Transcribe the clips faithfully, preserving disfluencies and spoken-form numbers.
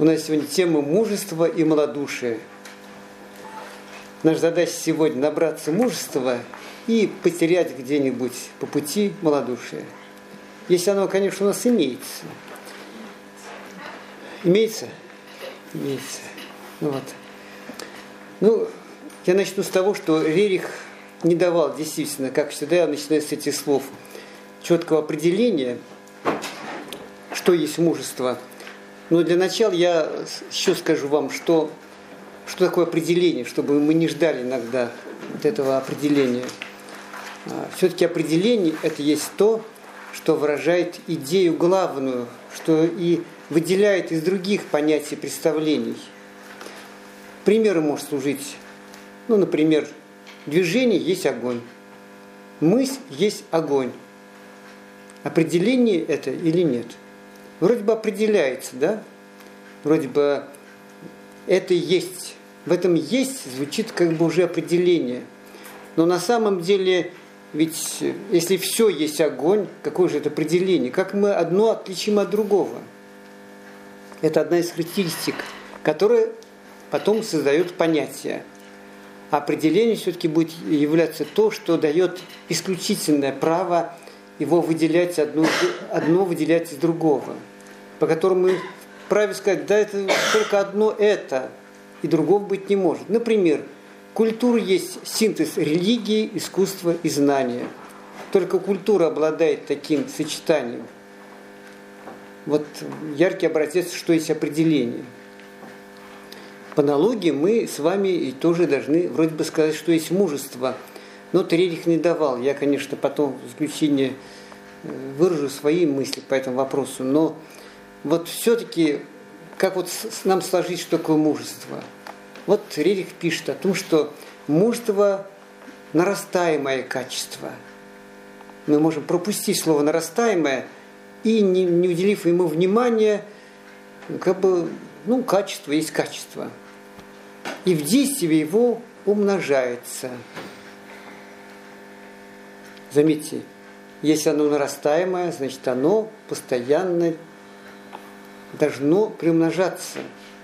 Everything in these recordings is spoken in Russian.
У нас сегодня тема мужества и малодушия. Наша задача сегодня набраться мужества и потерять где-нибудь по пути малодушие. Если оно, конечно, у нас имеется. Имеется? Имеется. Ну вот. Ну, я начну с того, что Рерих не давал действительно, как всегда, я начинаю с этих слов, четкого определения, что есть мужество. Но для начала я еще скажу вам, что, что такое определение, чтобы мы не ждали иногда вот этого определения. Все-таки определение – это есть то, что выражает идею главную, что и выделяет из других понятий, представлений. Примером может служить, ну, например, движение есть огонь, мысль есть огонь. Определение это или нет? Вроде бы определяется, да? Вроде бы это есть. В этом есть звучит как бы уже определение. Но на самом деле, ведь если все есть огонь, какое же это определение? Как мы одно отличим от другого? Это одна из характеристик, которая потом создает понятие. А определение все-таки будет являться то, что дает исключительное право его выделять одно, одно выделять из другого, по которому мы вправе сказать, да, это только одно это, и другого быть не может. Например, культура есть синтез религии, искусства и знания. Только культура обладает таким сочетанием. Вот яркий образец, что есть определение. По аналогии мы с вами и тоже должны вроде бы сказать, что есть мужество. Но Рерих не давал. Я, конечно, потом в заключение выражу свои мысли по этому вопросу. Но вот все-таки, как вот нам сложить, что такое мужество? Вот Рерих пишет о том, что мужество – нарастаемое качество. Мы можем пропустить слово «нарастаемое» и, не, не уделив ему внимания, как бы, ну, качество есть качество. И в действии его умножается. Заметьте, если оно нарастаемое, значит оно постоянно должно приумножаться.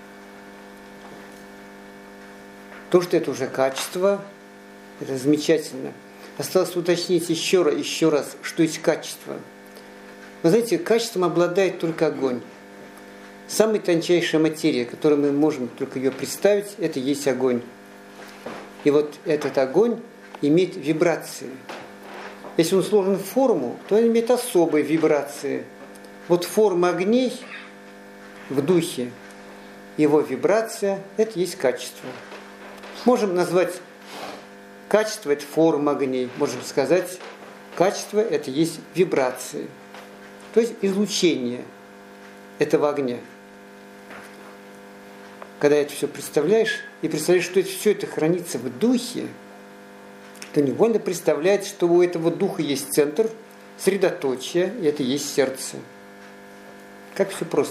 То, что это уже качество, это замечательно. Осталось уточнить еще раз, еще раз, что есть качество. Вы знаете, качеством обладает только огонь. Самая тончайшая материя, которую мы можем только ее представить, это есть огонь. И вот этот огонь имеет вибрации. Если он сложен в форму, то он имеет особые вибрации. Вот форма огней в духе, его вибрация – это есть качество. Можем назвать качество – это форма огней. Можем сказать, качество – это есть вибрации. То есть излучение этого огня. Когда это все представляешь, и представляешь, что это, все это хранится в духе, то невольно представляется, что у этого духа есть центр, средоточие, и это есть сердце. Как все просто.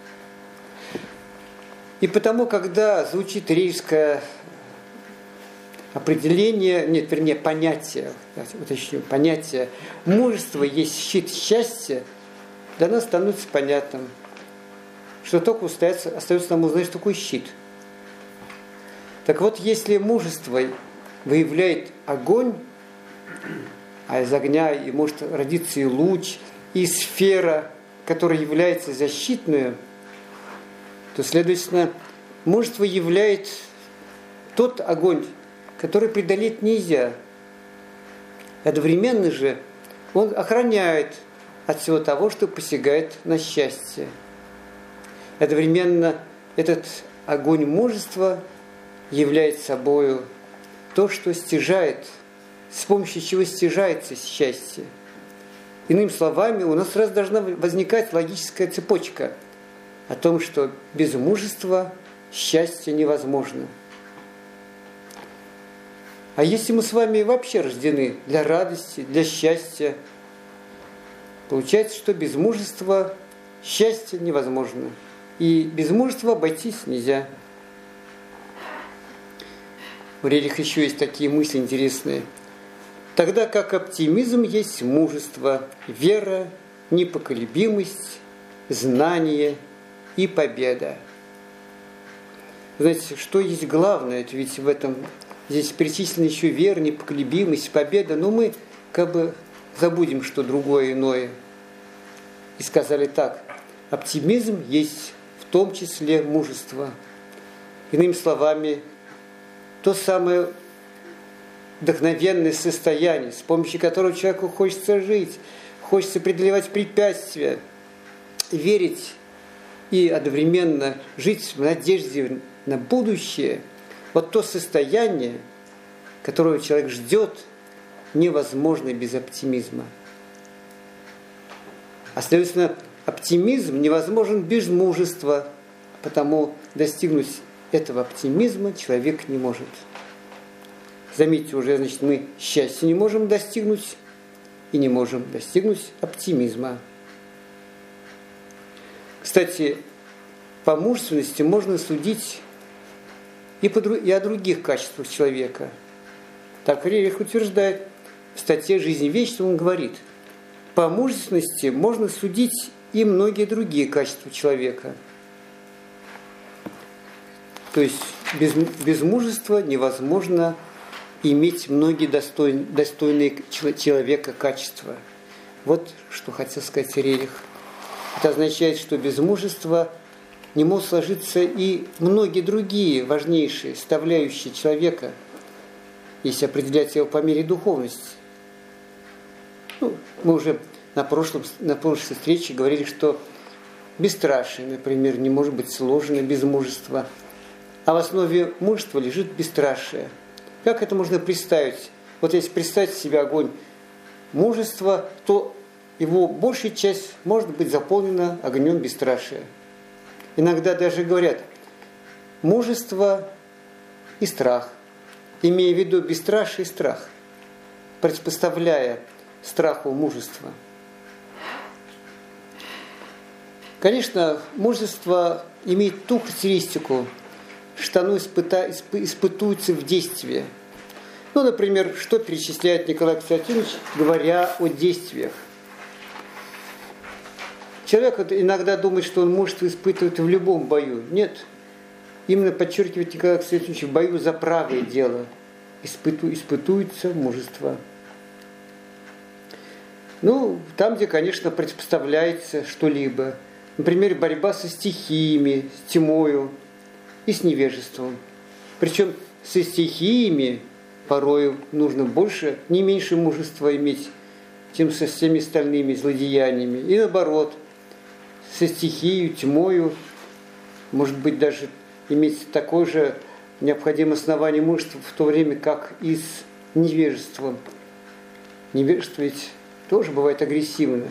И потому, когда звучит рейское определение, нет, вернее, понятие, уточню, понятие мужество есть щит счастья, для нас становится понятным, что только остается, остается нам узнать, что такое щит. Так вот, если мужество выявляет огонь, а из огня и может родиться и луч, и сфера, которая является защитной, то, следовательно, мужество являет тот огонь, который преодолеть нельзя. Одновременно же он охраняет от всего того, что посягает на счастье. Одновременно этот огонь мужества является собою то, что стяжает, с помощью чего стяжается счастье. Иными словами, у нас сразу должна возникать логическая цепочка о том, что без мужества счастье невозможно. А если мы с вами вообще рождены для радости, для счастья, получается, что без мужества счастье невозможно. И без мужества обойтись нельзя. У Рериха еще есть такие мысли интересные. Тогда как оптимизм есть мужество, вера, непоколебимость, знание и победа. Знаете, что есть главное? Это ведь в этом здесь перечислена еще вера, непоколебимость, победа, но мы как бы забудем, что другое, иное. И сказали так: оптимизм есть в том числе мужество. Иными словами, то самое вдохновенное состояние, с помощью которого человеку хочется жить, хочется преодолевать препятствия, верить и одновременно жить в надежде на будущее. Вот то состояние, которое человек ждет, невозможно без оптимизма. А следовательно, оптимизм невозможен без мужества, потому достигнуть этого оптимизма человек не может. Заметьте, уже, значит, мы счастья не можем достигнуть и не можем достигнуть оптимизма. Кстати, по мужественности можно судить и, по, и о других качествах человека. Так Рерих утверждает в статье «Жизнь вечная», он говорит: по мужественности можно судить и многие другие качества человека. То есть без, без мужества невозможно иметь многие достойные, достойные человека качества. Вот что хотел сказать Рерих. Это означает, что без мужества не могут сложиться и многие другие важнейшие составляющие человека, если определять его по мере духовности. Ну, мы уже на, прошлом, на прошлой встрече говорили, что бесстрашие, например, не может быть сложено без мужества. А в основе мужества лежит бесстрашие. Как это можно представить? Вот если представить себе огонь мужества, то его большая часть может быть заполнена огнем бесстрашия. Иногда даже говорят мужество и страх, имея в виду бесстрашие и страх, противопоставляя страху мужество. Конечно, мужество имеет ту характеристику, что оно испыта, исп, испытуется в действии. Ну, например, что перечисляет Николай Константинович, говоря о действиях. Человек иногда думает, что он мужество испытывает в любом бою. Нет. Именно подчеркивает Николай Константинович, в бою за правое дело испыту, испытуется мужество. Ну, там, где, конечно, противопоставляется что-либо. Например, борьба со стихиями, с тьмою и с невежеством. Причем со стихиями порою нужно больше, не меньше мужества иметь, чем со всеми остальными злодеяниями. И наоборот, со стихией, тьмою, может быть, даже иметь такое же необходимое основание мужества в то время, как и с невежеством. Невежество ведь тоже бывает агрессивно.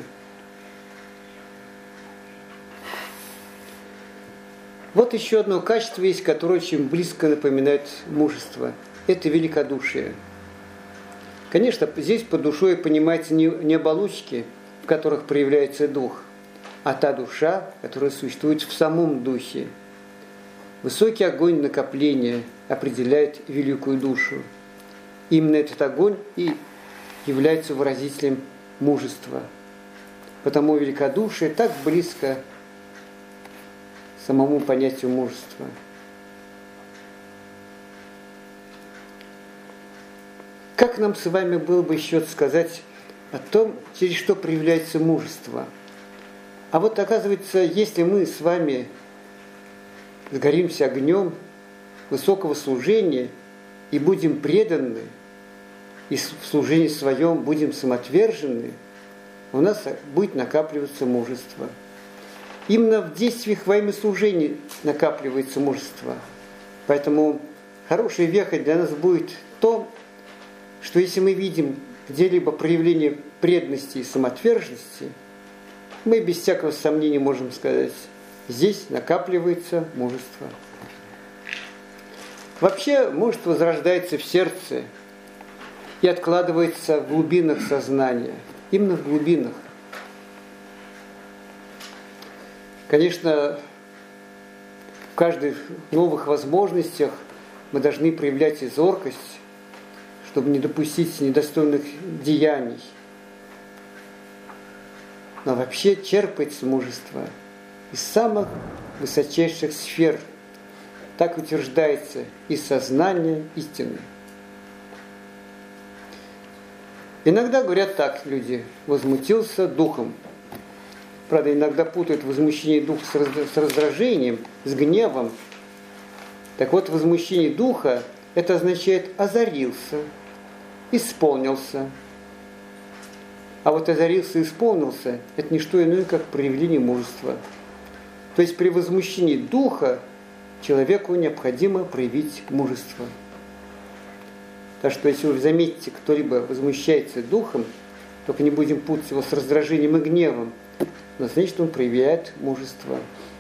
Вот еще одно качество есть, которое очень близко напоминает мужество. Это великодушие. Конечно, здесь под душой понимается не, не оболочки, в которых проявляется дух, а та душа, которая существует в самом духе. Высокий огонь накопления определяет великую душу. Именно этот огонь и является выразителем мужества. Потому великодушие так близко самому понятию мужества. Как нам с вами было бы еще сказать о том, через что проявляется мужество? А вот оказывается, если мы с вами сгоримся огнем высокого служения и будем преданы, и в служении своем будем самоотвержены, у нас будет накапливаться мужество. Именно в действиях во имя служения накапливается мужество. Поэтому хорошей вехой для нас будет то, что если мы видим где-либо проявление преданности и самоотверженности, мы без всякого сомнения можем сказать: здесь накапливается мужество. Вообще мужество зарождается в сердце и откладывается в глубинах сознания. Именно в глубинах. Конечно, в каждых новых возможностях мы должны проявлять и зоркость, чтобы не допустить недостойных деяний. Но вообще черпается мужество из самых высочайших сфер. так утверждается из сознания истины. Иногда говорят так люди: возмутился духом. Правда, иногда путают возмущение духа с раздражением, с гневом. Так вот, возмущение духа – это означает озарился, исполнился. А вот озарился и исполнился – это не что иное, как проявление мужества. То есть при возмущении духа человеку необходимо проявить мужество. Так что если вы заметите, кто-либо возмущается духом, только не будем путать его с раздражением и гневом, но значит, он проявляет мужество.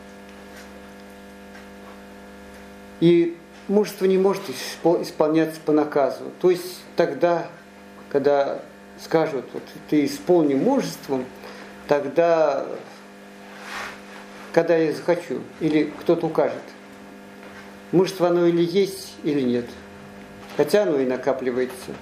И мужество не может исполняться по наказу. То есть тогда, когда скажут, вот, ты исполни мужеством, тогда, когда я захочу, или кто-то укажет. Мужество оно или есть, или нет. Хотя оно и накапливается.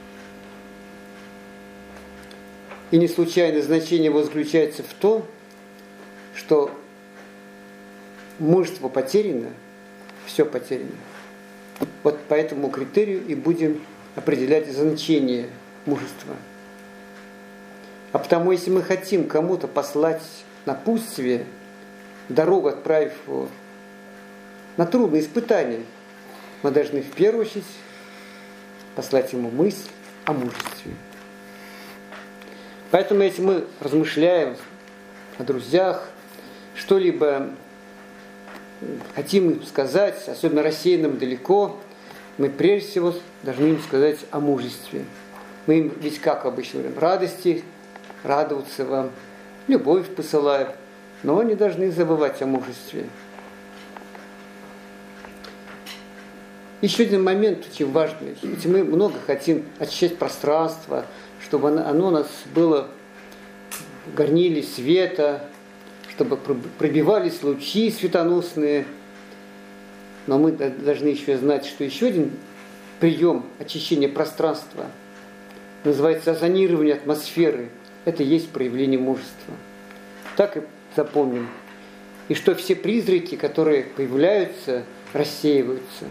И не случайно значение его заключается в том, что мужество потеряно, все потеряно. Вот по этому критерию и будем определять значение мужества. А потому, если мы хотим кому-то послать напутствие, дорогу отправив его на трудные испытания, мы должны в первую очередь послать ему мысль о мужестве. Поэтому, если мы размышляем о друзьях, что-либо хотим им сказать, особенно рассеянным далеко, мы прежде всего должны им сказать о мужестве. Мы им ведь как обычно говорим, радости, радоваться вам, любовь посылаем, но не должны забывать о мужестве. Еще один момент очень важный. Ведь мы много хотим очищать пространство, чтобы оно у нас было в горниле света, чтобы пробивались лучи светоносные. Но мы должны еще знать, что еще один прием очищения пространства называется озонирование атмосферы. Это и есть проявление мужества. Так и запомним. И что все призраки, которые появляются, рассеиваются.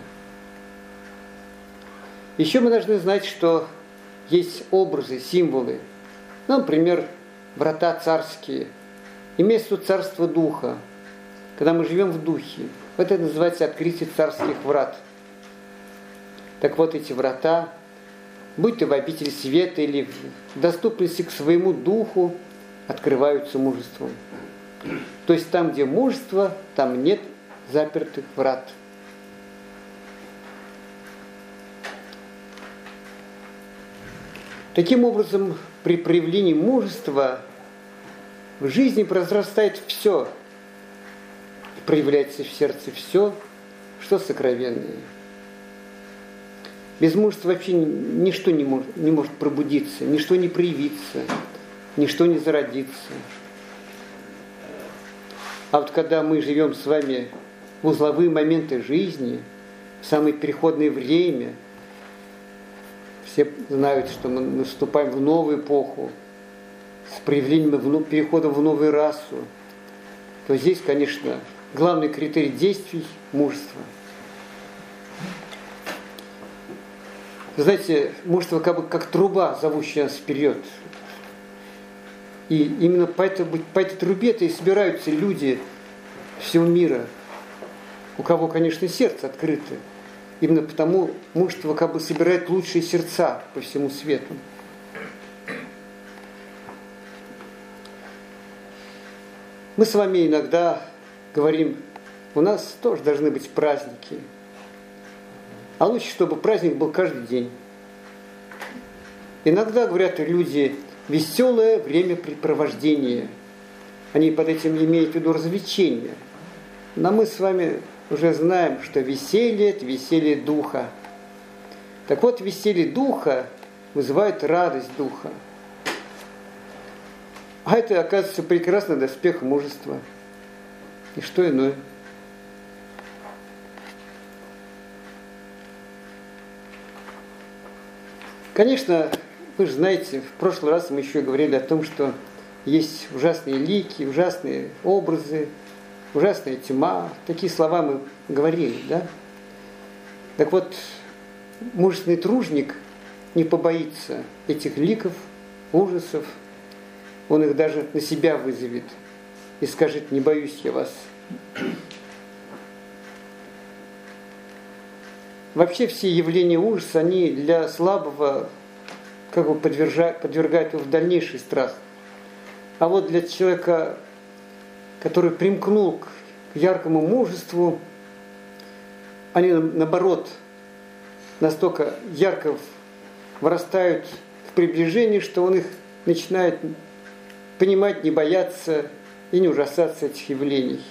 Еще мы должны знать, что есть образы, символы. Ну, например, врата царские. Имеется тут царство духа. Когда мы живем в духе, это называется открытие царских врат. Так вот, эти врата, будь то в обители света или в доступности к своему духу, открываются мужеством. То есть там, где мужество, там нет запертых врат. Таким образом, при проявлении мужества в жизни произрастает все, проявляется в сердце все, что сокровенное. Без мужества вообще ничто не может, не может пробудиться, ничто не проявиться, ничто не зародиться. А вот когда мы живем с вами в узловые моменты жизни, в самое переходное время, все знают, что мы наступаем в новую эпоху, с проявлением перехода в новую расу, то здесь, конечно, главный критерий действий – мужество. Вы знаете, мужество как бы как труба, зовущая нас вперед. И именно по этой, по этой трубе-то и собираются люди всего мира, у кого, конечно, сердце открыто. Именно потому мужество как бы собирает лучшие сердца по всему свету. Мы с вами иногда говорим, у нас тоже должны быть праздники. А лучше, чтобы праздник был каждый день. Иногда говорят люди, веселое времяпрепровождение. Они под этим имеют в виду развлечения. Но мы с вами уже знаем, что веселье – это веселье духа. Так вот, веселье духа вызывает радость духа. А это, оказывается, прекрасный доспех мужества. И что иное. Конечно, вы же знаете, в прошлый раз мы еще говорили о том, что есть ужасные лики, ужасные образы, ужасная тьма. Такие слова мы говорили, да? Так вот, мужественный тружник не побоится этих ликов, ужасов. Он их даже на себя вызовет и скажет: не боюсь я вас. Вообще все явления ужаса, они для слабого как бы подвержают, подвергают его в дальнейший страх. А вот для человека, который примкнул к яркому мужеству, они наоборот настолько ярко вырастают в приближении, что он их начинает понимать, не бояться и не ужасаться этих явлений.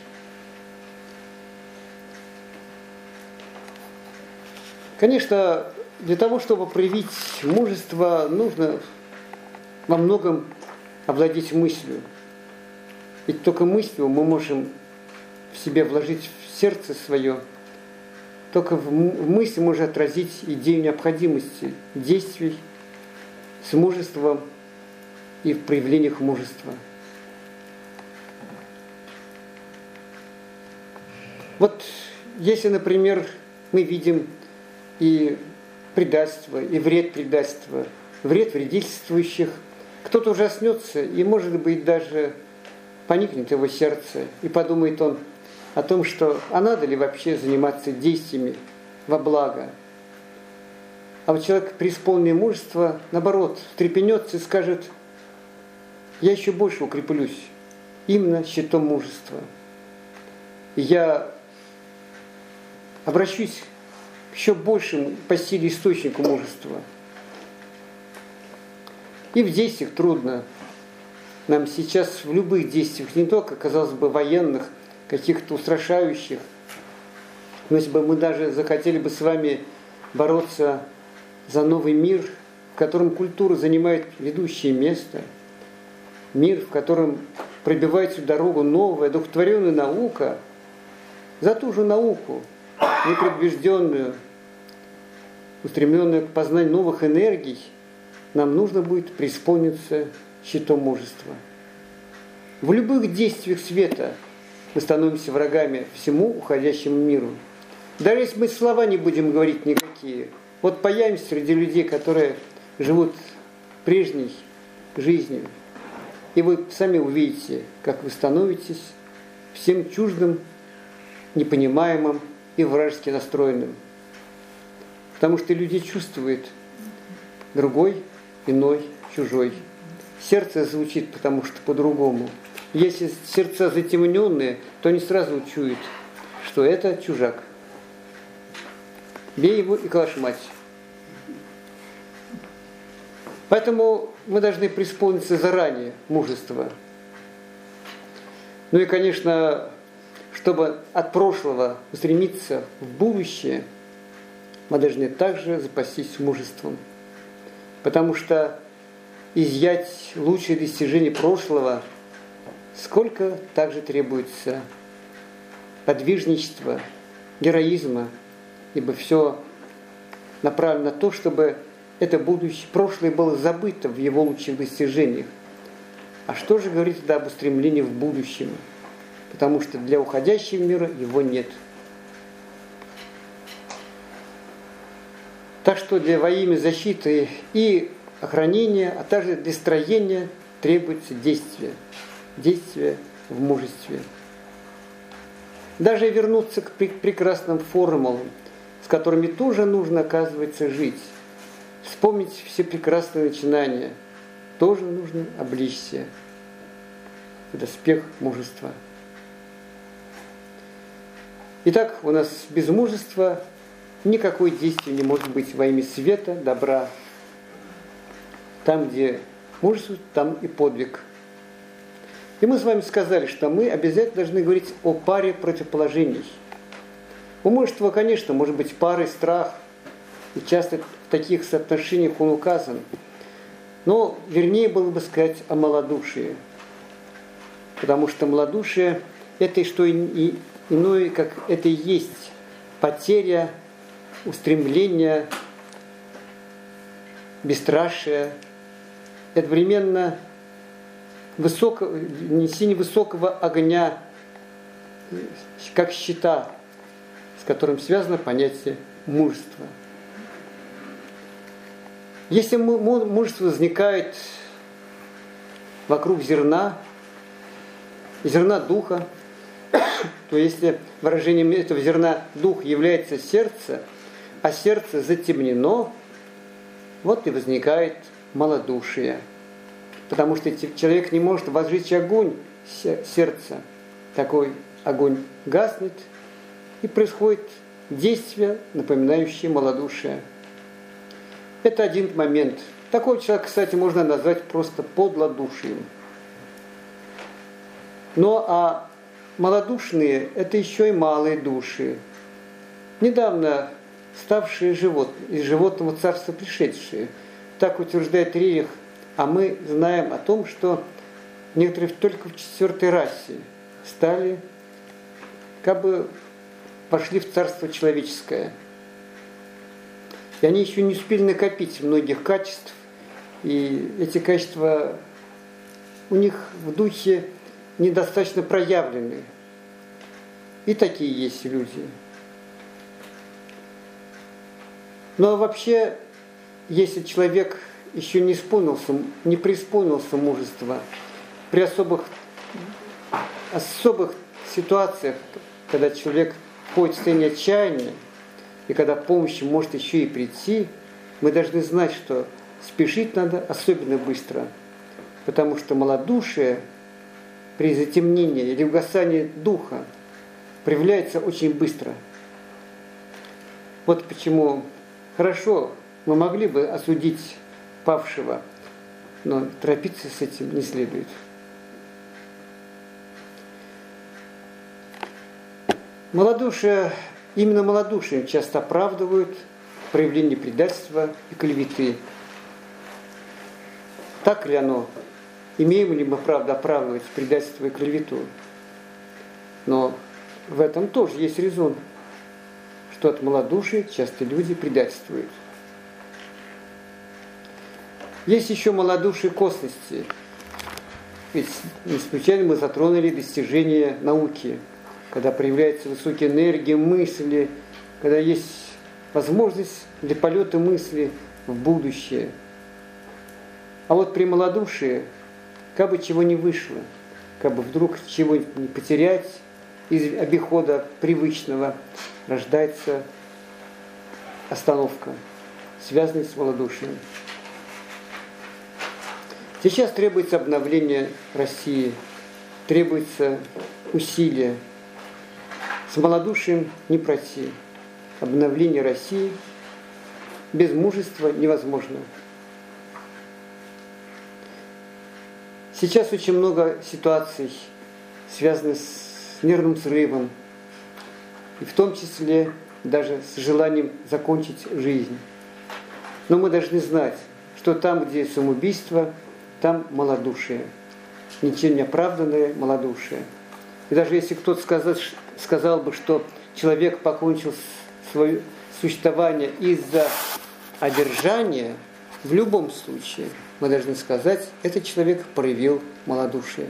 Конечно, для того, чтобы проявить мужество, нужно во многом овладеть мыслью. Ведь только мыслью мы можем в себе вложить в сердце свое, только в мысли можно отразить идею необходимости действий с мужеством и в проявлениях мужества. Вот если, например, мы видим и предательство, и вред предательства, вред вредительствующих, кто-то ужаснется и, может быть, даже поникнет его сердце, и подумает он о том, что а надо ли вообще заниматься действиями во благо. А вот человек, преисполненный мужества, наоборот, встрепенется и скажет: я еще больше укреплюсь именно щитом мужества. И я обращусь к еще большему по силе источнику мужества. И в действиях трудно. Нам сейчас в любых действиях, не только, казалось бы, военных, каких-то устрашающих, но если бы мы даже захотели бы с вами бороться за новый мир, в котором культура занимает ведущее место, мир, в котором пробивается дорогу новая, одухотворенная наука, за ту же науку, непредубежденную, устремленную к познанию новых энергий, нам нужно будет преисполниться щитом мужества. В любых действиях света мы становимся врагами всему уходящему миру. Даже если мы слова не будем говорить никакие, вот появимся среди людей, которые живут прежней жизнью, и вы сами увидите, как вы становитесь всем чуждым, непонимаемым и вражески настроенным. Потому что люди чувствуют другой, иной, чужой. Сердце звучит, потому что по-другому. Если сердца затемненные, то они сразу чуют, что это чужак. Бей его и калашмать. Поэтому мы должны преисполниться заранее мужества. Ну и, конечно, чтобы от прошлого устремиться в будущее, мы должны также запастись мужеством. Потому что изъять лучшие достижения прошлого сколько также требуется подвижничества, героизма, ибо все направлено на то, чтобы это будущее, прошлое было забыто в его лучших достижениях. А что же говорить тогда об устремлении в будущем? Потому что для уходящего мира его нет. Так что для во имя защиты и охранения, а также для строения требуется действие. Действие в мужестве. Даже вернуться к прекрасным формулам, с которыми тоже нужно, оказывается, жить. Вспомнить все прекрасные начинания. Тоже нужно обличься в доспех мужества. Итак, у нас без мужества никакое действие не может быть во имя света, добра. Там, где мужество, там и подвиг. И мы с вами сказали, что мы обязательно должны говорить о паре противоположений. У мужества, конечно, может быть парой страх, и часто в таких соотношениях он указан. Но вернее было бы сказать о малодушии. Потому что малодушие – это и что и иное, как это и есть потеря, устремление, бесстрашие, одновременно высокого, несение высокого огня, как щита, с которым связано понятие мужество. Если мужество возникает вокруг зерна, зерна духа, то если выражением этого зерна дух является сердце, а сердце затемнено, вот и возникает малодушие. Потому что человек не может возжечь огонь сердца. Такой огонь гаснет, и происходит действие, напоминающее малодушие. Это один момент. Такого человека, кстати, можно назвать просто подлодушием. Но а малодушные – это еще и малые души, недавно ставшие живот, из животного царства пришедшие. Так утверждает Рерих, а мы знаем о том, что некоторые только в четвертой расе стали, как бы пошли в царство человеческое. И они еще не успели накопить многих качеств, и эти качества у них в духе недостаточно проявлены. И такие есть люди. Но вообще, если человек еще не исполнился, не преисполнился мужества, при особых, особых ситуациях, когда человек входит в состояние отчаяния, и когда помощь может еще и прийти, мы должны знать, что спешить надо особенно быстро, потому что малодушие при затемнении или угасании духа проявляется очень быстро. Вот почему хорошо мы могли бы осудить павшего, но торопиться с этим не следует. Малодушие, именно малодушием часто оправдывают проявление предательства и клеветы. Так ли оно? Имеем ли мы право оправдывать предательство и клевету? Но в этом тоже есть резон, что от малодушия часто люди предательствуют. Есть еще малодушие косности. Ведь не случайно мы затронули достижения науки, когда проявляется высокая энергия мысли, когда есть возможность для полета мысли в будущее. А вот при малодушии, как бы чего не вышло, как бы вдруг чего не потерять из обихода привычного, рождается остановка, связанная с малодушием. Сейчас требуется обновление России, требуется усилие. С малодушием не пройти. Обновление России без мужества невозможно. Сейчас очень много ситуаций, связанных с нервным срывом, и в том числе даже с желанием закончить жизнь. Но мы должны знать, что там, где самоубийство, там малодушие, ничем не оправданное малодушие. И даже если кто-то сказал, сказал бы, что человек покончил свое существование из-за одержания, в любом случае мы должны сказать, этот человек проявил малодушие.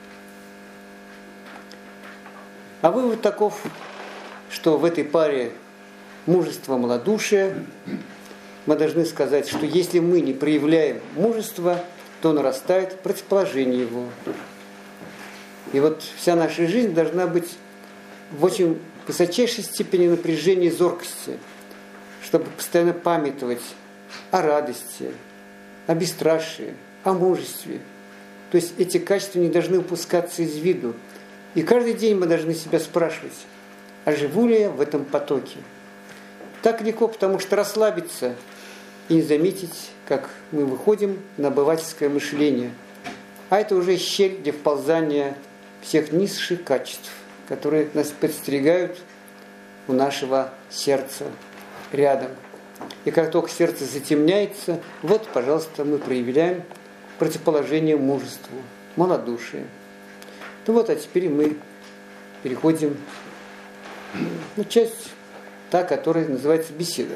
А вывод таков, что в этой паре мужество-малодушие мы должны сказать, что если мы не проявляем мужество, то нарастает противоположение его. И вот вся наша жизнь должна быть в очень высочайшей степени напряжения и зоркости, чтобы постоянно памятовать о радости, о бесстрашии, о мужестве. То есть эти качества не должны упускаться из виду. И каждый день мы должны себя спрашивать, а живу ли я в этом потоке? Так легко, потому что расслабиться и не заметить, как мы выходим на обывательское мышление. А это уже щель для вползания всех низших качеств, которые нас подстерегают у нашего сердца рядом. И как только сердце затемняется, вот, пожалуйста, мы проявляем противоположение мужеству, малодушие. Ну вот, а теперь мы переходим на часть, та, которая называется беседа.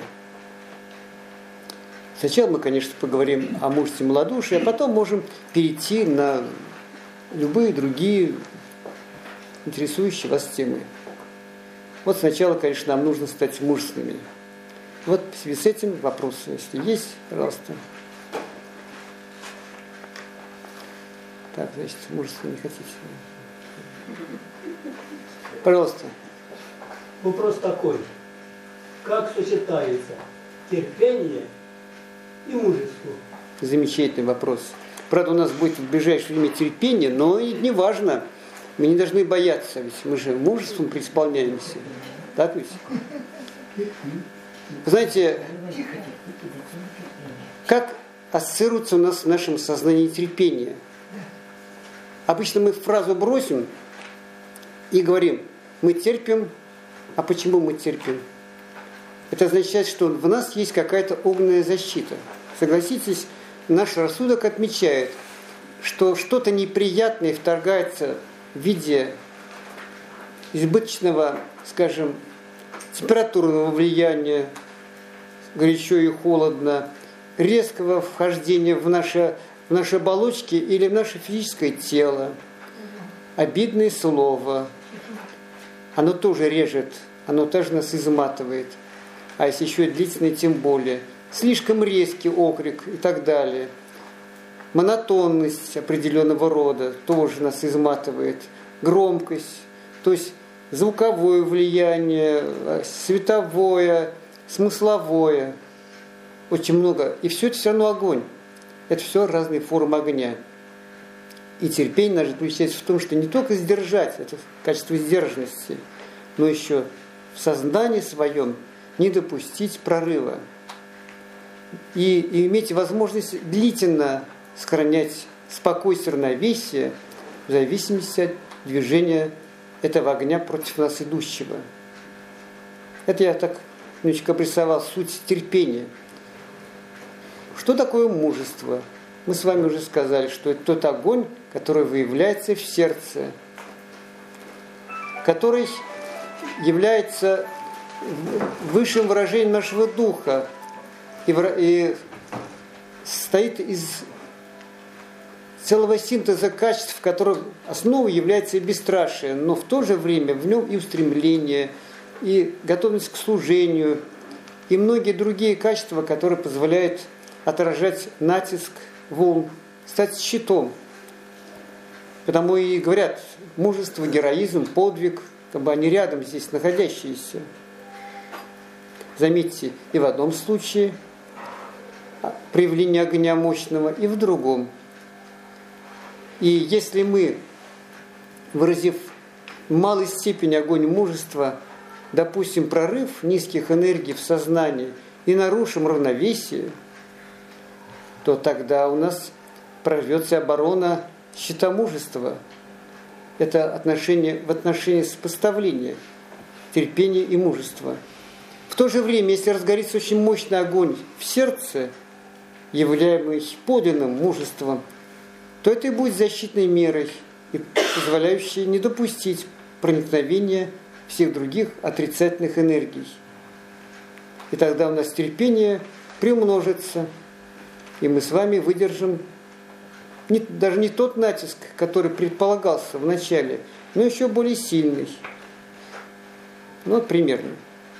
Сначала мы, конечно, поговорим о мужестве и малодушии, а потом можем перейти на любые другие интересующие вас темы. Вот сначала, конечно, нам нужно стать мужественными. Вот в связи с этим вопросы, если есть, пожалуйста. Так, значит, мужество не хотите. Пожалуйста. Вопрос такой. Как сочетается терпение и мужество? Замечательный вопрос. Правда, у нас будет в ближайшее время терпение, но и не важно. Мы не должны бояться, ведь мы же мужеством преисполняемся. Так ведь? Вы знаете, как ассоциируется у нас в нашем сознании терпение? Обычно мы фразу бросим и говорим, мы терпим, а почему мы терпим? Это означает, что в нас есть какая-то огненная защита. Согласитесь, наш рассудок отмечает, что что-то неприятное вторгается в виде избыточного, скажем, температурного влияния, горячо и холодно, резкого вхождения в наши, в наши оболочки или в наше физическое тело, обидное слово. Оно тоже режет, оно тоже нас изматывает. А если еще и длительное, тем более. Слишком резкий окрик и так далее. Монотонность определенного рода тоже нас изматывает. Громкость, то есть звуковое влияние, световое, смысловое. Очень много. И все это все равно огонь. Это все разные формы огня. И терпение наше заключается в том, что не только сдержать, это качество сдержанности, но еще в сознании своем не допустить прорыва. И, и иметь возможность длительно сохранять спокойствие, равновесие в зависимости от движения этого огня против нас идущего. Это я так немножечко обрисовал суть терпения. Что такое мужество? Мы с вами уже сказали, что это тот огонь, который выявляется в сердце, который является высшим выражением нашего духа и, и состоит из целого синтеза качеств, в которых основой является и бесстрашие, но в то же время в нем и устремление, и готовность к служению, и многие другие качества, которые позволяют отражать натиск волн, стать щитом. Потому и говорят, мужество, героизм, подвиг, как бы они рядом здесь находящиеся. Заметьте, и в одном случае проявление огня мощного, и в другом. И если мы, выразив в малой степени огонь мужества, допустим прорыв низких энергий в сознании и нарушим равновесие, то тогда у нас прорвется оборона щита мужества. Это отношение, в отношении сопоставления терпения и мужества. В то же время, если разгорится очень мощный огонь в сердце, являемый подлинным мужеством, то это и будет защитной мерой, и позволяющей не допустить проникновения всех других отрицательных энергий. И тогда у нас терпение приумножится, и мы с вами выдержим не, даже не тот натиск, который предполагался в начале, но еще более сильный. Ну, вот примерно.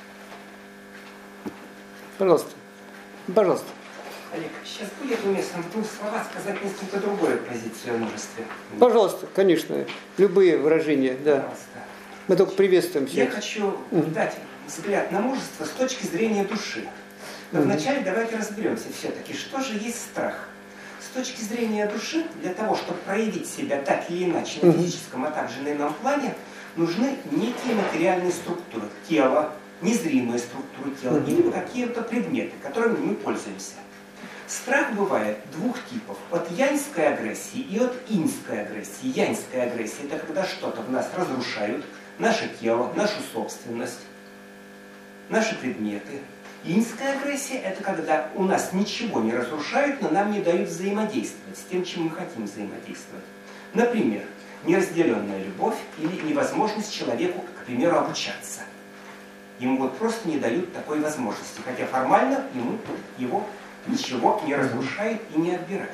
Пожалуйста. Пожалуйста. Олег, сейчас будет уместно в двух словах сказать несколько другую позицию о мужестве. Пожалуйста, конечно. Любые выражения, да. Пожалуйста. Мы только приветствуем все. Я хочу mm-hmm. дать взгляд на мужество с точки зрения души. Но mm-hmm. вначале давайте разберемся все-таки, что же есть страх. С точки зрения души, для того, чтобы проявить себя так или иначе на mm-hmm. физическом, а также на ином плане, нужны некие материальные структуры тела, незримые структуры тела, mm-hmm. или какие-то предметы, которыми мы пользуемся. Страх бывает двух типов. От яньской агрессии и от иньской агрессии. Яньская агрессия – это когда что-то в нас разрушают, наше тело, нашу собственность, наши предметы. Иньская агрессия – это когда у нас ничего не разрушают, но нам не дают взаимодействовать с тем, чем мы хотим взаимодействовать. Например, неразделенная любовь или невозможность человеку, к примеру, обучаться. Ему вот просто не дают такой возможности, хотя формально ему его ничего не разрушает и не отбирает.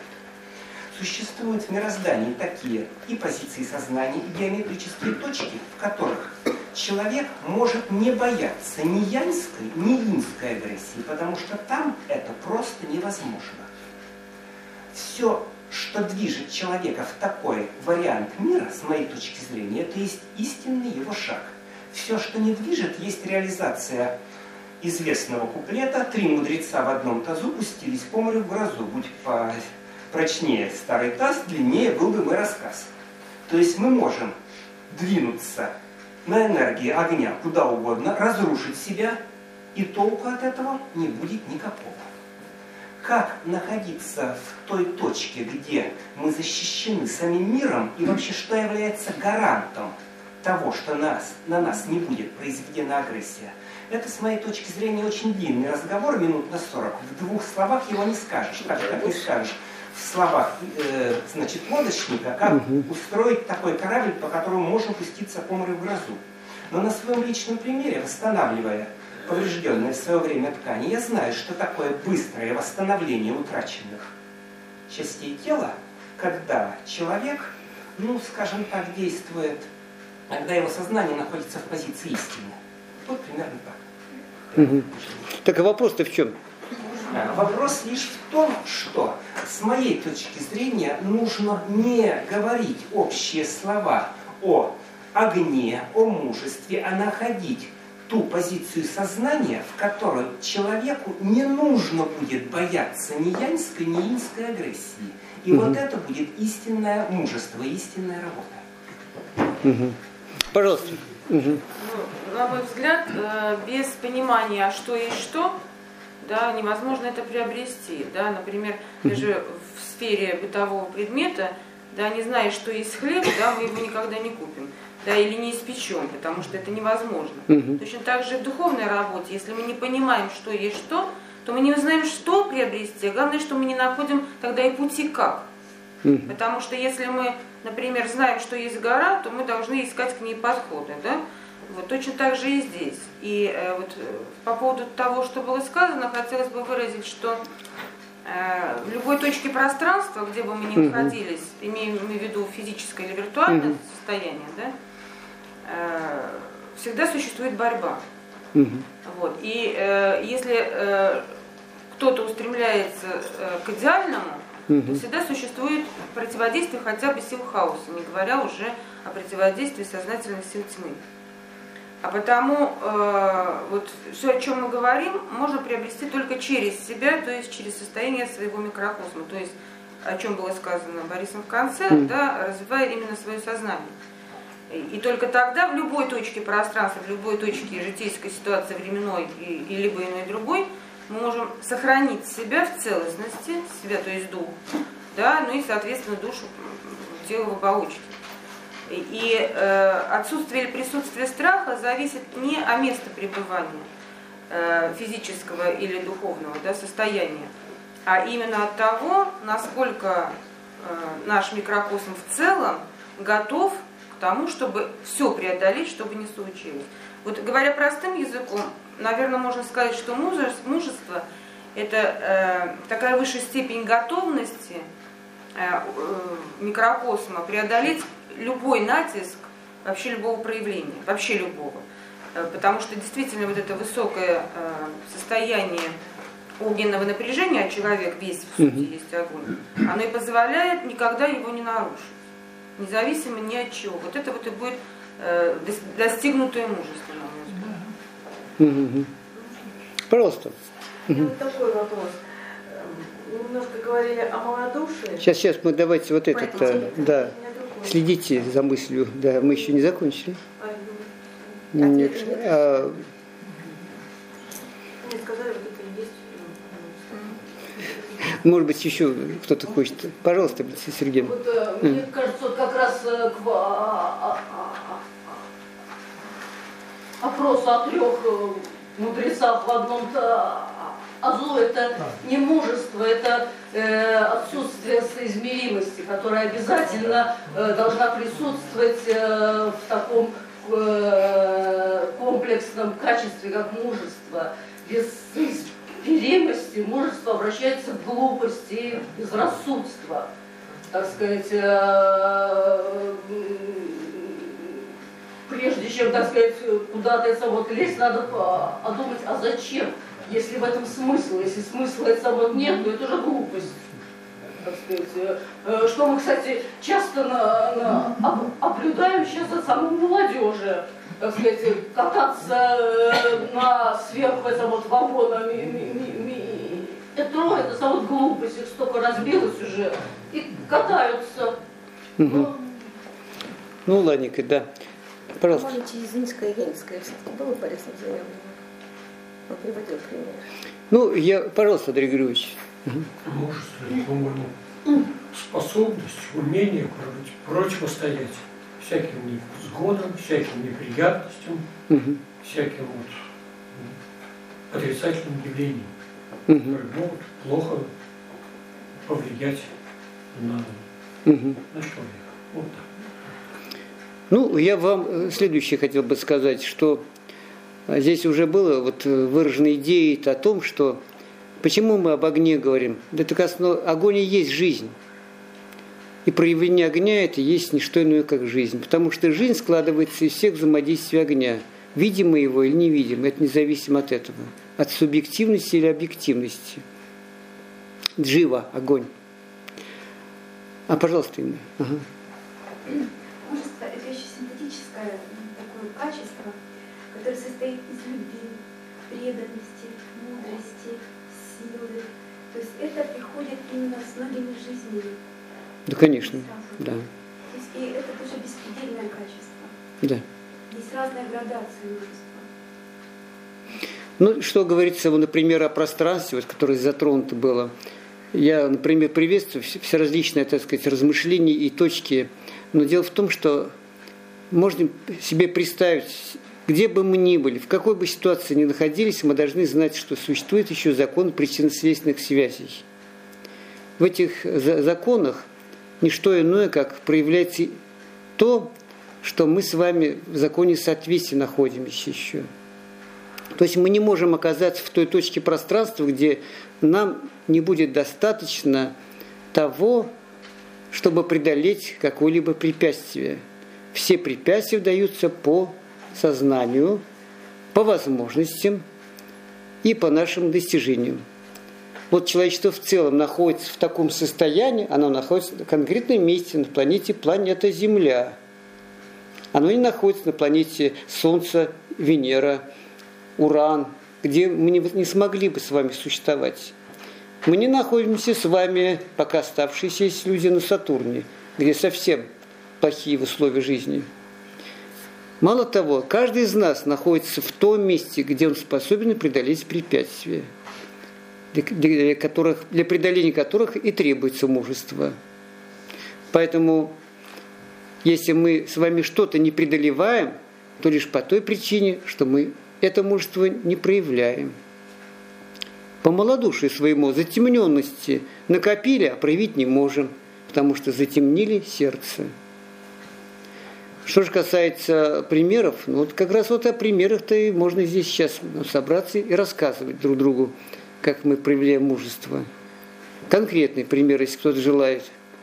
Существуют в мироздании такие и позиции сознания, и геометрические точки, в которых человек может не бояться ни янской, ни инской агрессии, потому что там это просто невозможно. Все, что движет человека в такой вариант мира, с моей точки зрения, это есть истинный его шаг. Все, что не движет, есть реализация известного куплета: «Три мудреца в одном тазу пустились по морю в грозу. Будь прочнее старый таз, длиннее был бы мой рассказ». То есть мы можем двинуться на энергии огня куда угодно, разрушить себя, и толку от этого не будет никакого. Как находиться в той точке, где мы защищены самим миром, и вообще что является гарантом того, что нас, на нас не будет произведена агрессия? Это, с моей точки зрения, очень длинный разговор, минут на сорок. В двух словах его не скажешь, так же, как не скажешь в словах э, значит, лодочника, как угу. устроить такой корабль, по которому можно пуститься по морю в грозу. Но на своем личном примере, восстанавливая поврежденные в свое время ткани, я знаю, что такое быстрое восстановление утраченных частей тела, когда человек, ну, скажем так, действует, когда его сознание находится в позиции истины. Вот примерно так. Угу. Так а вопрос-то в чем? Вопрос лишь в том, что с моей точки зрения нужно не говорить общие слова о огне, о мужестве, а находить ту позицию сознания, в которой человеку не нужно будет бояться ни янской, ни инской агрессии. И угу. вот это будет истинное мужество, истинная работа. Угу. Пожалуйста. Угу. На мой взгляд, без понимания, что есть что, да, невозможно это приобрести. Да? Например, даже в сфере бытового предмета, да, не зная, что есть хлеб, да, мы его никогда не купим, да, или не испечем, потому что это невозможно. Угу. Точно так же и в духовной работе, если мы не понимаем, что есть что, то мы не знаем, что приобрести, а главное, что мы не находим тогда и пути как. Угу. Потому что если мы, например, знаем, что есть гора, то мы должны искать к ней подходы, да? Вот точно так же и здесь. И э, вот по поводу того, что было сказано, хотелось бы выразить, что э, в любой точке пространства, где бы мы ни находились, uh-huh. имеем в виду физическое или виртуальное uh-huh. состояние, да, э, всегда существует борьба. Uh-huh. Вот. И э, если э, кто-то устремляется э, к идеальному, uh-huh. то всегда существует противодействие хотя бы сил хаоса, не говоря уже о противодействии сознательных сил тьмы. А потому э, вот все, о чем мы говорим, можно приобрести только через себя, то есть через состояние своего микрокосма, то есть о чем было сказано Борисом в конце, mm. да, развивая именно свое сознание. И, и только тогда в любой точке пространства, в любой точке житейской ситуации временной и, и либо иной другой, мы можем сохранить себя в целостности, себя, то есть дух, да, ну и, соответственно, душу, тело в оболочке. И э, отсутствие или присутствие страха зависит не от места пребывания э, физического или духовного, да, состояния, а именно от того, насколько э, наш микрокосм в целом готов к тому, чтобы все преодолеть, чтобы не случилось. Вот говоря простым языком, наверное, можно сказать, что мужество – это э, такая высшая степень готовности э, э, микрокосма преодолеть любой натиск, вообще любого проявления, вообще любого. Потому что действительно вот это высокое состояние огненного напряжения, а человек весь в сути mm-hmm. есть огонь, оно и позволяет никогда его не нарушить, независимо ни от чего. Вот это вот и будет достигнутое мужество, на мой взгляд. Mm-hmm. Пожалуйста. Mm-hmm. Вот такой вопрос. Немножко говорили о малодушии. Сейчас, сейчас мы давайте вот этот, а, да. Следите за мыслью, да, мы еще не закончили. А, нет. А... Мне сказали, что это есть. Может быть, еще кто-то хочет. Пожалуйста, Сергей. Вот, mm. Мне кажется, вот как раз к вопросу о трех мудрецах в одном азу, это не мужество, это э, отсутствие соизмеримости, которая обязательно э, должна присутствовать э, в таком э, комплексном качестве, как мужество. Без соизмеримости мужество обращается в глупость и безрассудство. Так сказать, э, прежде чем, так сказать, куда-то это вот лезть, надо подумать, а зачем? Если в этом смысл, если смысла это вот нет, то это уже глупость. Так сказать. Что мы, кстати, часто на, на, об, наблюдаем сейчас от самой молодежи. Так сказать, кататься на сверху это вот вагона ми, ми, ми, метро, это за вот глупость, их столько разбилось уже, и катаются. Угу. Ну, ну, ладненько, да. Пожалуйста. Может, Язинская и Ленинская все-таки было полезно заявлено? Он приводил пример. Ну, я, пожалуйста, Андрей Григорьевич. Мужество, по-моему, способность, умение противостоять всяким невзгодам, всяким неприятностям, угу. всяким вот отрицательным явлениям, угу. которые могут плохо повлиять на, угу. на человека. Вот так. Ну, я вам следующее хотел бы сказать, что здесь уже было вот выражена идея о том, что почему мы об огне говорим? Да так основ... огонь и есть жизнь. И проявление огня – это есть не что иное, как жизнь. Потому что жизнь складывается из всех взаимодействий огня. Видимо его или невидимо, это независимо от этого. От субъективности или объективности. Джива – огонь. А, пожалуйста, Инна. Ага. Мужество – это еще синтетическое такое качество, которое состоит из любви, преданности, мудрости, силы. То есть это приходит именно с многими жизнями. Да, конечно. Да. То есть и это тоже беспредельное качество. Да. Есть разные градации мужества. Ну, что говорится, например, о пространстве, вот, которое затронуто было. Я, например, приветствую все различные, так сказать, размышления и точки. Но дело в том, что можно себе представить, где бы мы ни были, в какой бы ситуации ни находились, мы должны знать, что существует еще закон причинно-следственных связей. В этих законах не что иное, как проявляется то, что мы с вами в законе соответствия находимся еще. То есть мы не можем оказаться в той точке пространства, где нам не будет достаточно того, чтобы преодолеть какое-либо препятствие. Все препятствия даются по сознанию, по возможностям и по нашим достижениям. Вот человечество в целом находится в таком состоянии, оно находится в конкретном месте на планете планета Земля. Оно не находится на планете Солнце, Венера, Уран, где мы не смогли бы с вами существовать. Мы не находимся с вами, пока оставшиеся есть люди, на Сатурне, где совсем плохие условия жизни. Мало того, каждый из нас находится в том месте, где он способен преодолеть препятствия, для, которых, для преодоления которых и требуется мужество. Поэтому, если мы с вами что-то не преодолеваем, то лишь по той причине, что мы это мужество не проявляем. По малодушию своему, затемненности накопили, а проявить не можем, потому что затемнили сердце. Что же касается примеров, ну вот как раз вот о примерах-то и можно здесь сейчас собраться и рассказывать друг другу, как мы проявляем мужество. Конкретный пример, если кто-то желает.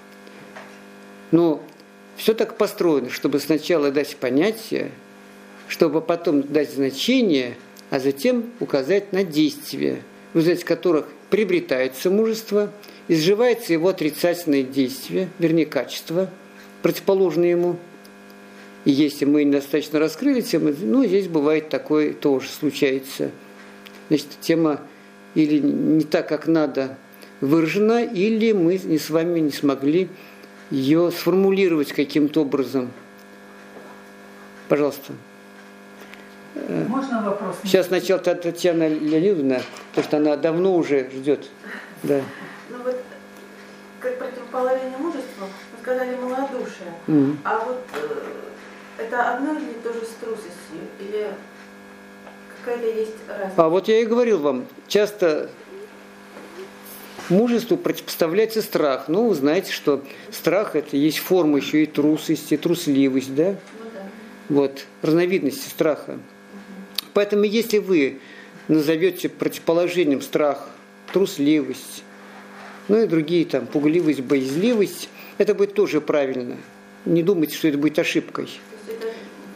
Но все так построено, чтобы сначала дать понятие, чтобы потом дать значение, а затем указать на действия, в результате которых приобретается мужество, изживается его отрицательное действие, вернее качество, противоположное ему. И если мы недостаточно раскрыли тему, ну, здесь бывает такое тоже случается. Значит, тема или не так, как надо выражена, или мы не с вами не смогли ее сформулировать каким-то образом. Пожалуйста. Можно вопрос? Сейчас сначала Татьяна Леонидовна, потому что она давно уже ждет. Да. Ну вот, как противоположение мужеству, мы сказали малодушие. Mm-hmm. А вот э, это одно или то же с трусостью? Или какая-то есть разница? А вот я и говорил вам, часто мужеству противопоставляется страх. Ну, вы знаете, что страх – это есть форма еще и трусости, трусливость, да? Ну да. Вот, разновидности страха. Поэтому если вы назовете противоположением страх, трусливость, ну и другие там, пугливость, боязливость, это будет тоже правильно. Не думайте, что это будет ошибкой. То есть это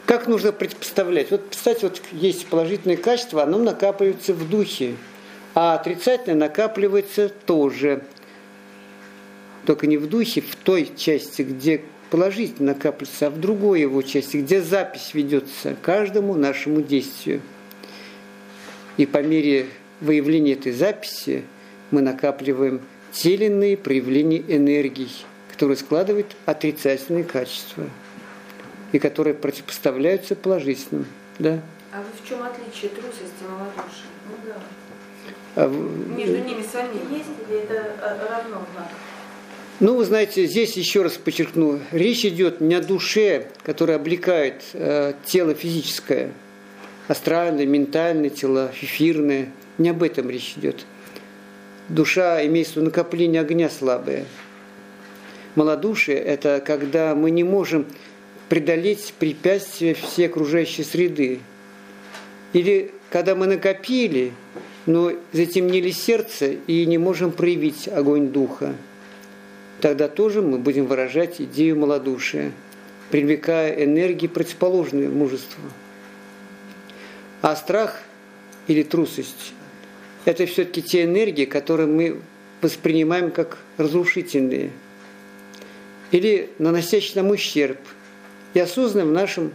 Как нужно представлять? Вот, кстати, вот есть положительное качество, оно накапливается в духе, а отрицательное накапливается тоже. Только не в духе, в той части, где положительно накапливается, а в другой его части, где запись ведется каждому нашему действию. И по мере выявления этой записи мы накапливаем те или иные проявления энергий, которые складывают отрицательные качества и которые противопоставляются положительным. Да? А вот в чем отличие трусости и малодушия? Ну да. А в... Между ними самими. Есть или это равно знак? Ну, вы знаете, здесь еще раз подчеркну, речь идет не о душе, которая облекает э, тело физическое, астральное, ментальное тело, эфирное. Не об этом речь идет. Душа имеет в виду накопление огня слабое. Малодушие – это когда мы не можем преодолеть препятствия всей окружающей среды. Или когда мы накопили, но затемнили сердце и не можем проявить огонь духа. Тогда тоже мы будем выражать идею малодушия, привлекая энергии, противоположные мужеству. А страх или трусость – это все-таки те энергии, которые мы воспринимаем как разрушительные или наносящие нам ущерб и осознанные в нашем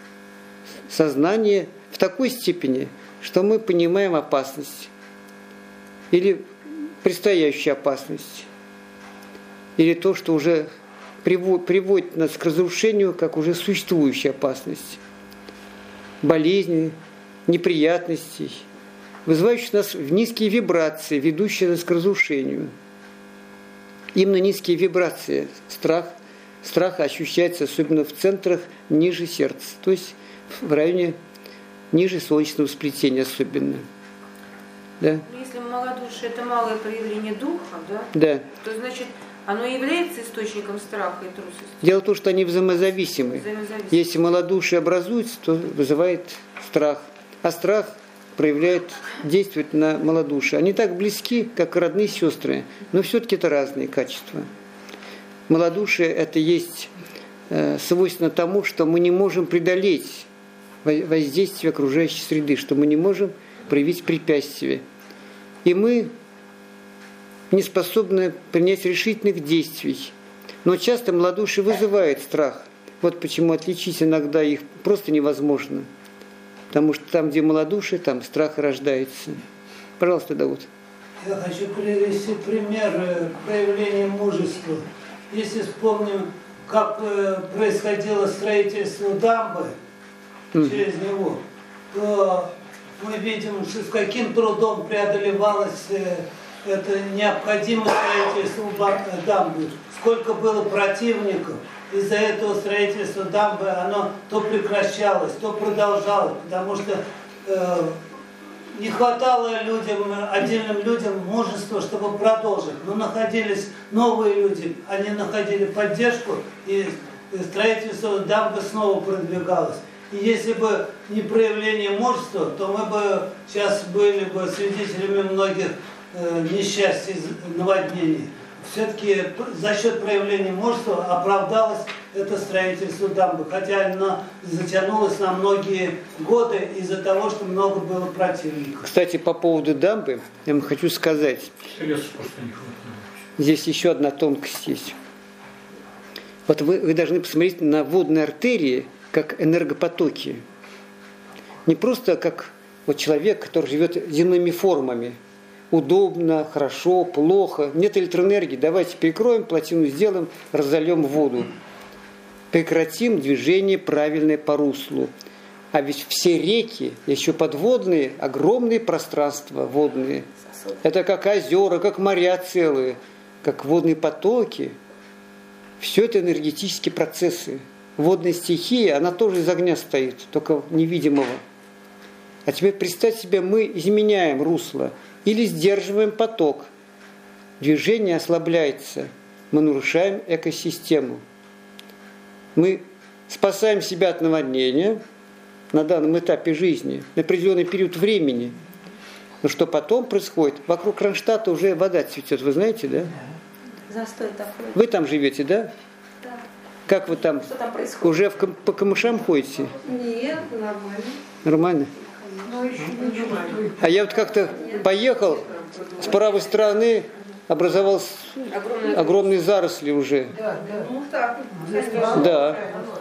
сознании в такой степени, что мы понимаем опасность или предстоящую опасность, или то, что уже приводит нас к разрушению, как уже существующая опасность, болезни, неприятностей, вызывающих нас в низкие вибрации, ведущие нас к разрушению. Именно низкие вибрации, страх, страх ощущается особенно в центрах ниже сердца, то есть в районе ниже солнечного сплетения особенно. Да? Если малодушие – это малое проявление духа, да? Да. То значит, оно является источником страха и трусости? Дело в том, что они взаимозависимы. Взаимозависимы. Если малодушие образуется, то вызывает страх. А страх проявляет, действует на малодушие. Они так близки, как родные сестры, но все-таки это разные качества. Малодушие – это есть э, свойственно тому, что мы не можем преодолеть воздействие окружающей среды, что мы не можем проявить препятствия. И мы не способны принять решительных действий. Но часто малодушие вызывает страх. Вот почему отличить иногда их просто невозможно. Потому что там, где малодушие, там страх рождается. Пожалуйста, Дауд. Я хочу привести пример проявления мужества. Если вспомним, как происходило строительство дамбы mm. через него, то мы видим, что с каким трудом преодолевалось это необходимое строительство дамбы. Сколько было противников. Из-за этого строительства дамбы оно то прекращалось, то продолжалось, потому что э, не хватало людям, отдельным людям мужества, чтобы продолжить. Но находились новые люди, они находили поддержку, и строительство дамбы снова продвигалось. И если бы не проявление мужества, то мы бы сейчас были бы свидетелями многих э, несчастий, наводнений. Все-таки за счет проявления мужества оправдалось это строительство дамбы, хотя оно затянулось на многие годы из-за того, что много было противников. Кстати, по поводу дамбы я вам хочу сказать, здесь еще одна тонкость есть. Вот вы, вы должны посмотреть на водные артерии как энергопотоки. Не просто как вот человек, который живет земными формами. Удобно, хорошо, плохо. Нет электроэнергии, давайте перекроем, плотину сделаем, разольем воду. Прекратим движение правильное по руслу. А ведь все реки, еще подводные, огромные пространства водные. Это как озера, как моря целые, как водные потоки. Все это энергетические процессы. Водная стихия, она тоже из огня стоит, только невидимого. А теперь представьте себе, мы изменяем русло или сдерживаем поток. Движение ослабляется. Мы нарушаем экосистему. Мы спасаем себя от наводнения на данном этапе жизни, на определенный период времени. Но что потом происходит? Вокруг Кронштадта уже вода цветет, вы знаете, да? Застой такой. Вы там живете, да? Да. Как вы там? Что там происходит? Уже в, кам- по камышам ходите? Нет, нормально. Нормально? Но еще не чувствую. А я вот как-то поехал, с правой стороны образовался Огромные, огромные заросли уже. Да, да. Ну так. Да.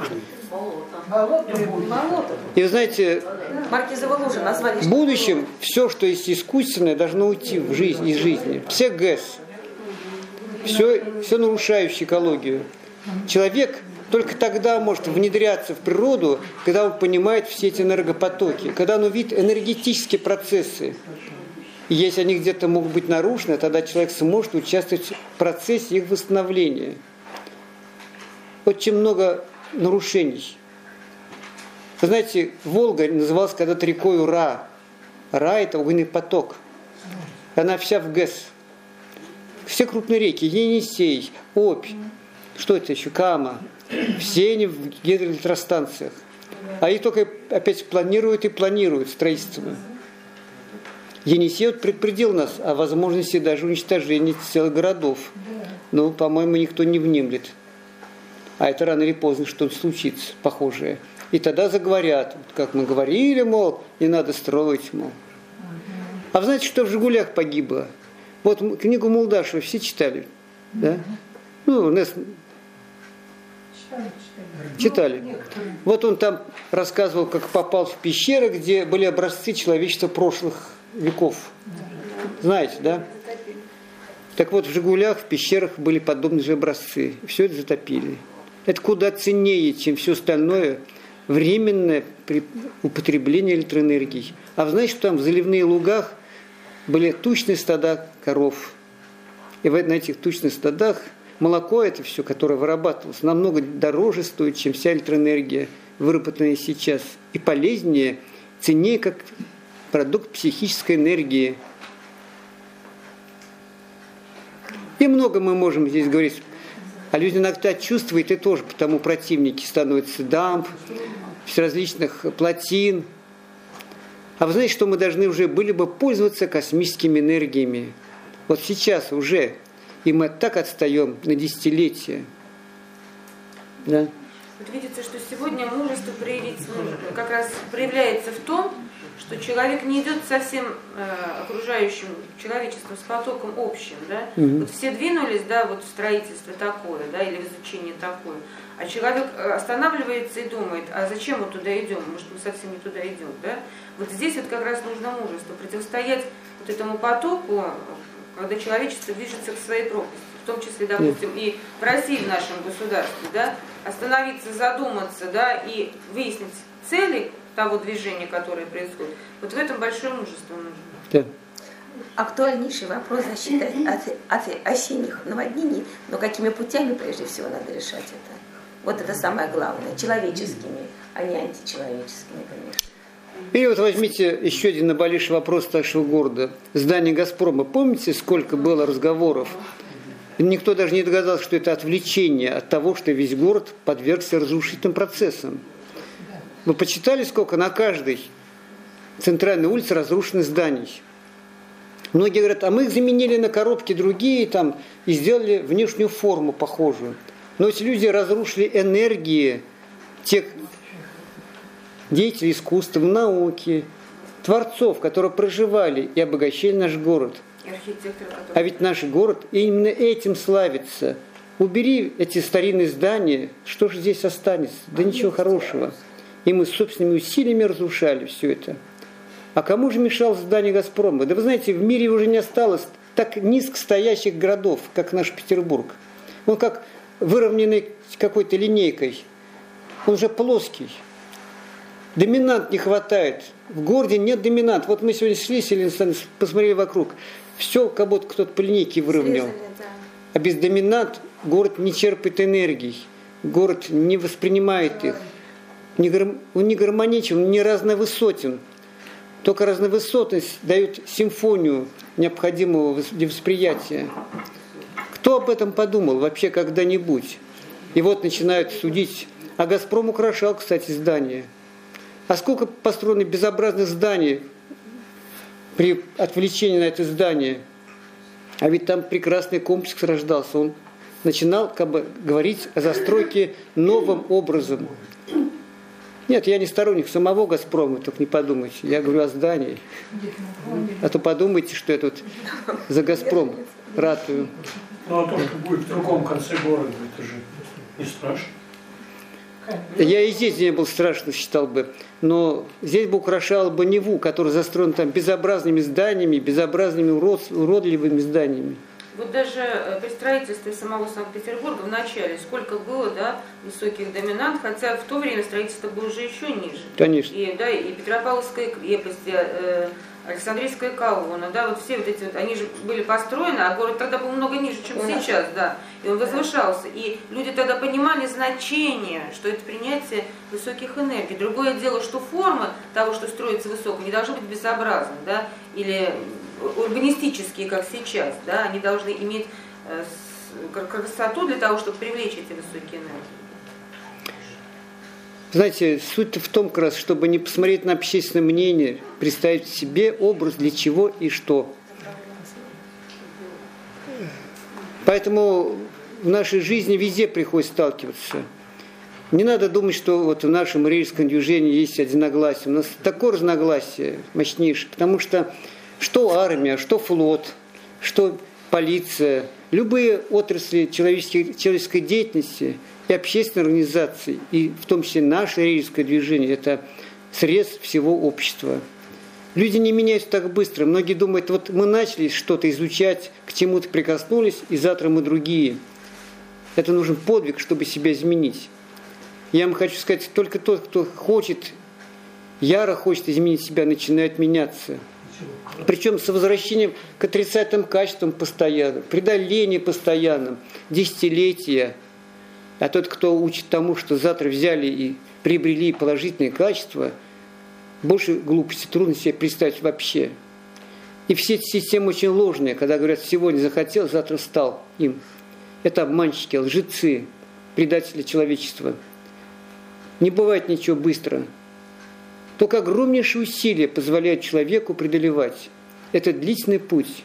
Болото. И вы знаете, Маркизова лужа назвали. в будущем все, что есть искусственное, должно уйти в жизнь, из жизни. Все ГЭС, все, все нарушающее экологию. Человек только тогда может внедряться в природу, когда он понимает все эти энергопотоки, когда он увидит энергетические процессы. И если они где-то могут быть нарушены, тогда человек сможет участвовать в процессе их восстановления. Очень много нарушений. Вы знаете, Волга называлась когда-то рекой Ра. Ра – это огненный поток. Она вся в ГЭС. Все крупные реки, Енисей, Обь, что это еще, Кама, все они в гидроэлектростанциях. А их только опять планируют и планируют строительство. Енисей вот предупредил нас о возможности даже уничтожения целых городов. Но, по-моему, никто не внемлет. А это рано или поздно что-то случится похожее. И тогда заговорят, как мы говорили, мол, не надо строить, мол. А вы знаете, что в «Жигулях» погибло? Вот книгу Молдашева все читали? Да? Ну, нас... Читали. Вот он там рассказывал, как попал в пещеры, где были образцы человечества прошлых веков. Знаете, да? Так вот, в «Жигулях», в пещерах были подобные же образцы. Все это затопили. Это куда ценнее, чем все остальное временное употребление электроэнергии. А вы знаете, что там в заливных лугах были тучные стада коров. И на этих тучных стадах молоко это все, которое вырабатывалось, намного дороже стоит, чем вся электроэнергия, выработанная сейчас. И полезнее, ценнее, как продукт психической энергии. И много мы можем здесь говорить. А люди иногда чувствуют, и тоже потому противники становятся дамб, различных плотин. А вы знаете, что мы должны уже были бы пользоваться космическими энергиями? Вот сейчас уже. И мы так отстаем на десятилетия. Да? Вот видите, что сегодня мужество проявить, ну, как раз проявляется в том, что человек не идет совсем э, окружающим человечеством с потоком общим, да? Mm-hmm. Вот все двинулись, да, вот в строительство такое, да, или в изучение такое, а человек останавливается и думает, а зачем мы туда идем, может мы совсем не туда идем, да? Вот здесь вот как раз нужно мужество, противостоять вот этому потоку, когда человечество движется к своей пропасти, в том числе, допустим, mm-hmm. и в России, в нашем государстве, да, остановиться, задуматься, да, и выяснить цели того движения, которое происходит. Вот в этом большое мужество нужно. Да. Актуальнейший вопрос защиты от, от осенних наводнений, но какими путями прежде всего надо решать это? Вот это самое главное, человеческими, а не античеловеческими, конечно. И вот возьмите еще один наболевший вопрос нашего города. Здание «Газпрома». Помните, сколько было разговоров? Никто даже не догадался, что это отвлечение от того, что весь город подвергся разрушительным процессам. Вы почитали, сколько на каждой центральной улице разрушенных зданий? Многие говорят, а мы их заменили на коробки другие там, и сделали внешнюю форму похожую. Но эти люди разрушили энергии тех деятелей искусства, науки, творцов, которые проживали и обогащали наш город. А ведь наш город именно этим славится. Убери эти старинные здания, что же здесь останется? Да ничего хорошего. И мы собственными усилиями разрушали все это. А кому же мешало здание «Газпрома»? Да вы знаете, в мире уже не осталось так низко стоящих городов, как наш Петербург. Он как выровненный какой-то линейкой. Он уже плоский. Доминант не хватает. В городе нет доминант. Вот мы сегодня шли, посмотрели вокруг. Все, как будто кто-то по линейке выровнял. А без доминант город не черпает энергии. Город не воспринимает их. Он не гармоничен, он не разновысотен. Только разновысотность дает симфонию необходимого для восприятия. Кто об этом подумал вообще когда-нибудь? И вот начинают судить. А «Газпром» украшал, кстати, здания. А сколько построено безобразных зданий при отвлечении на это здание? А ведь там прекрасный комплекс рождался. Он начинал как бы говорить о застройке новым образом. Нет, я не сторонник самого «Газпрома», только не подумайте. Я говорю о здании. А то подумайте, что я тут за «Газпром» ратую. Ну, а то, что будет в другом конце города, это же не страшно. Я и здесь не был страшно, считал бы. Но здесь бы украшал бы Неву, который застроен там безобразными зданиями, безобразными урод, уродливыми зданиями. Вот даже при строительстве самого Санкт-Петербурга в начале сколько было, да, высоких доминант, хотя в то время строительство было уже еще ниже. Конечно. И, да, и Петропавловская крепость, э, Александрийская колонна, да, вот все вот эти вот, они же были построены, а город тогда был много ниже, чем сейчас, да, и он возвышался. И люди тогда понимали значение, что это принятие высоких энергий. Другое дело, что формы того, что строится высоко, не должны быть безобразны, да, или урбанистические, как сейчас, да, они должны иметь э, с, красоту для того, чтобы привлечь эти высокие энергии. Знаете, суть-то в том, как раз, чтобы не посмотреть на общественное мнение, представить себе образ для чего и что. Поэтому в нашей жизни везде приходится сталкиваться. Не надо думать, что вот в нашем марийском движении есть одиногласие. У нас такое разногласие мощнейшее, потому что что армия, что флот, что полиция, любые отрасли человеческой, человеческой деятельности и общественной организации, и в том числе наше рейдерское движение, это срез всего общества. Люди не меняются так быстро. Многие думают, вот мы начали что-то изучать, к чему-то прикоснулись, и завтра мы другие. Это нужен подвиг, чтобы себя изменить. Я вам хочу сказать, только тот, кто хочет, яро хочет изменить себя, начинает меняться. Причем с возвращением к отрицательным качествам постоянно, преодолению постоянным, десятилетия. А тот, кто учит тому, что завтра взяли и приобрели положительные качества, больше глупости трудно себе представить вообще. И все эти системы очень ложные, когда говорят, сегодня захотел, завтра стал им. Это обманщики, лжецы, предатели человечества. Не бывает ничего быстро. Только огромнейшие усилия позволяют человеку преодолевать. Это длительный путь.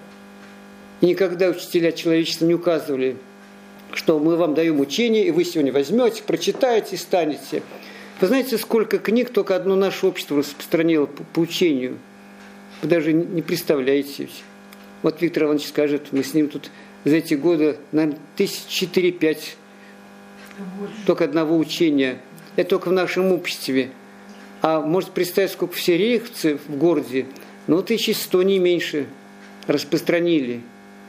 И никогда учителя человечества не указывали, что мы вам даем учение, и вы сегодня возьмете, прочитаете и станете. Вы знаете, сколько книг только одно наше общество распространило по, по учению? Вы даже не представляете. Вот Виктор Иванович скажет, мы с ним тут за эти годы, наверное, тысяч четыре-пять только одного учения. Это только в нашем обществе. А может представить, сколько все рейховцы в городе, ну, тысячи сто, не меньше, распространили.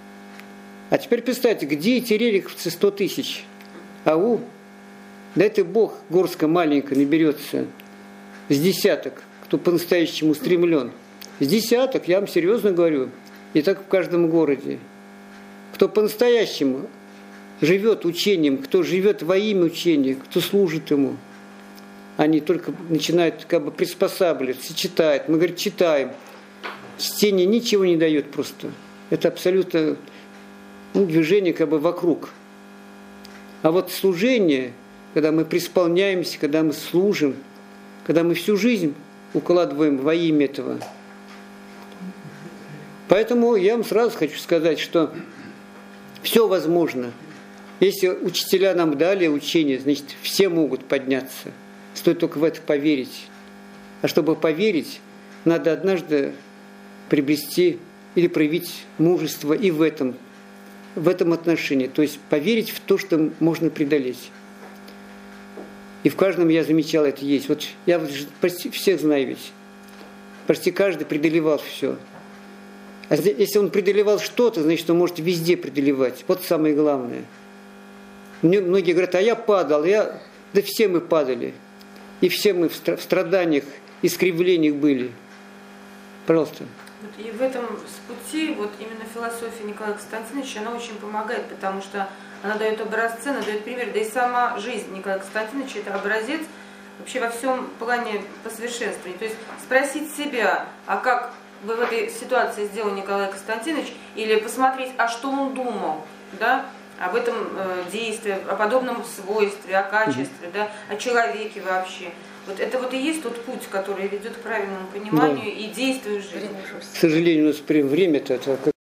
А теперь представьте, где эти рериховцы сто тысяч? Ау, дай-ты Бог, горстка маленькая наберется с десяток, кто по-настоящему устремлен. С десяток, я вам серьезно говорю, и так в каждом городе. Кто по-настоящему живет учением, кто живет во имя учения, кто служит ему. Они только начинают как бы приспосабливаться, читают. Мы, говорит, читаем. Чтение ничего не дает просто. Это абсолютно ну, движение как бы вокруг. А вот служение, когда мы преисполняемся, когда мы служим, когда мы всю жизнь укладываем во имя этого. Поэтому я вам сразу хочу сказать, что все возможно. Если учителя нам дали учение, значит, все могут подняться. Стоит только в это поверить. А чтобы поверить, надо однажды приобрести или проявить мужество и в этом, в этом отношении. То есть поверить в то, что можно преодолеть. И в каждом я замечал это есть. Вот я почти всех знаю ведь. Почти каждый преодолевал все. А если он преодолевал что-то, значит, он может везде преодолевать. Вот самое главное. Мне многие говорят, а я падал, я... да все мы падали. И все мы в страданиях, искривлениях были. Пожалуйста. И в этом пути вот именно философия Николая Константиновича, она очень помогает, потому что она дает образцы, она дает пример, да и сама жизнь Николая Константиновича – это образец вообще во всем плане посовершенствования. То есть спросить себя, а как бы в этой ситуации сделал Николай Константинович, или посмотреть, а что он думал, да, об этом э, действии, о подобном свойстве, о качестве, да, о человеке вообще. Вот это вот и есть тот путь, который ведет к правильному пониманию да. и действию жизни. К сожалению, у нас время-то